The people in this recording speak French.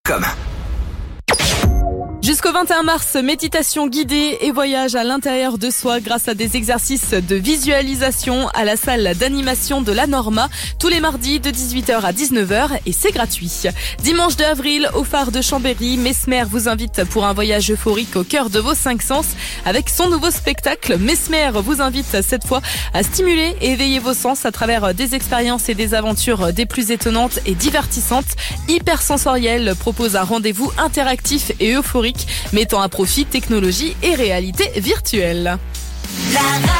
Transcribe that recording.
Comme. Jusqu'au 21 mars, méditation guidée et voyage à l'intérieur de soi grâce à des exercices de visualisation à la salle d'animation de la Norma tous les mardis de 18h à 19h et c'est gratuit. Dimanche 2 avril, au phare de Chambéry, Mesmer vous invite pour un voyage euphorique au cœur de vos 5 sens avec son nouveau spectacle. Mesmer vous invite cette fois à stimuler et éveiller vos sens à travers des expériences et des aventures des plus étonnantes et divertissantes. Hypersensoriel propose un rendez-vous interactif et euphorique mettant à profit technologie et réalité virtuelle.